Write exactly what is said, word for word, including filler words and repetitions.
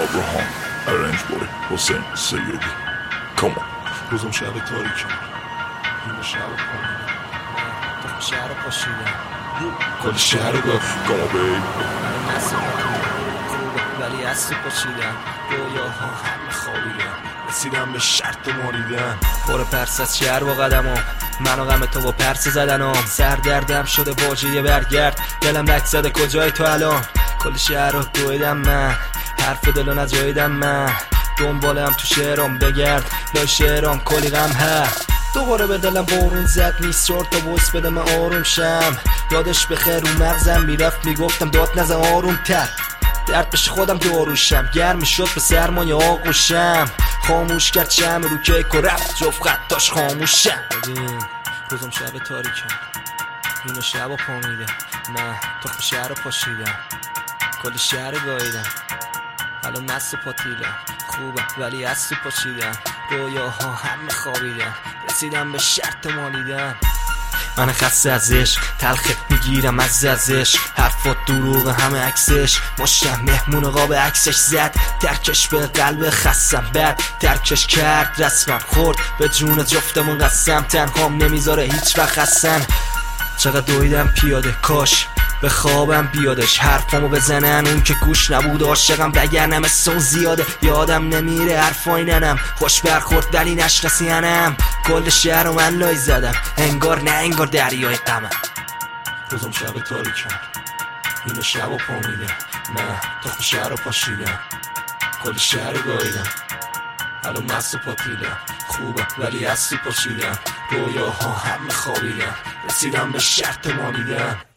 Abraham arrange by Hussein Sayyidi. Come on. روزم شب تاریکم این شب کنم تو شهر پاشیدم کل شهر رو Come on baby. خوبه ولی از تو پاشیدم رویاها همه خوابیدم رسیدم به شرط ماریدن پر پرس از شهر با قدمم من و غم تو با پرس زدنم سر دردم شده واژه برگرد دلم لک زده کجای تو الان کل شهر رو دویدم من حرف دلو نجاییدم من دنبالم تو شعرام بگرد لای شعرام کلی غم هست دوباره به دلم بارون زد نیست چهار تا بوس بده من آروم شم یادش بخیر رو مغزم میرفت میگفتم داد نزن آروم تر درد بشه خودم داروشم گرم شد به سرمایه آغوشم خاموش کرد شم رو کیک و رفت جفت خطاش خاموشم ببین روزم شب تاریکم اینو شب و پامیدم من تخم شهر رو پاشیدم کل شهر رو گاییدم الان مست و پاتیلم خوبه ولی از تو پاشیدم رویاها همه خوابیدم رسیدم به شرط مالیدن من خسته از عشق تلخه میگیرم از ازش حرفات دروغ همه عکسش مشتم مهمون قاب عکسش زد ترکش به قلب خستم بد ترکش کرد رسمم خورد به جون جفتمون قسم تنهام نمیذاره هیچ وقت خستن چقدر دویدم پیاده کاش به خوابم بیادش حرفامو بزنن اون که گوش نبود عاشقم بگرنم اسم زیاده یادم نمیره حرفای ننم خوش برخورد ولی نشناسی هنم کل شهر رو من لای زدم انگار نه انگار دریای غمم روزم شب تاریکم اینو شب و پامیدم من تخم شهر رو پاشیدم کل شهر رو گاییدم الان مست و پاتیلم خوبه ولی از تو پاشیدم رویاها همه خوابیدم رسیدم به شرط مالیدن